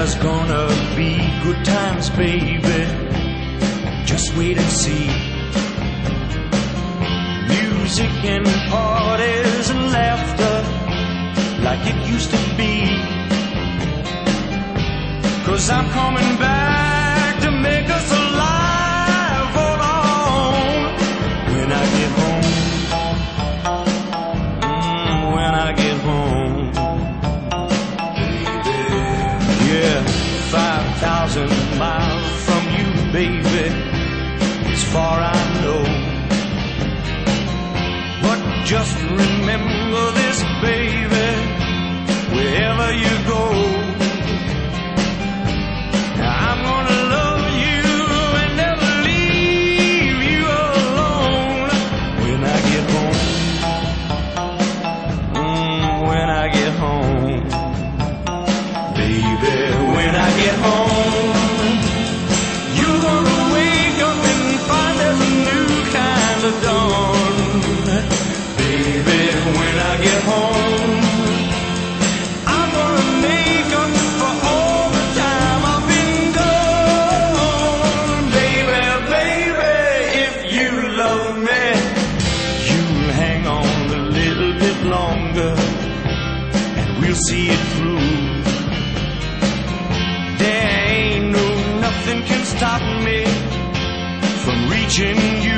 There's gonna be good times, baby. Just wait and see. Music and parties and laughter like it used to be. 'Cause I'm coming back to make us alive. Hold on. When I get home, when I get home, yeah, 5,000 miles from you, baby, as far I know. But just remember this, baby, wherever you go, I'm gonna love you and never leave you alone. When I get home, when I get home, baby, when I get home, you're gonna wake up and find there's a new kind of dawn. Baby, when I get home, I'm gonna make up for all the time I've been gone. Baby, baby, if you love me, you'll hang on a little bit longer, and we'll see it through. There ain't nothing can stop me from reaching you.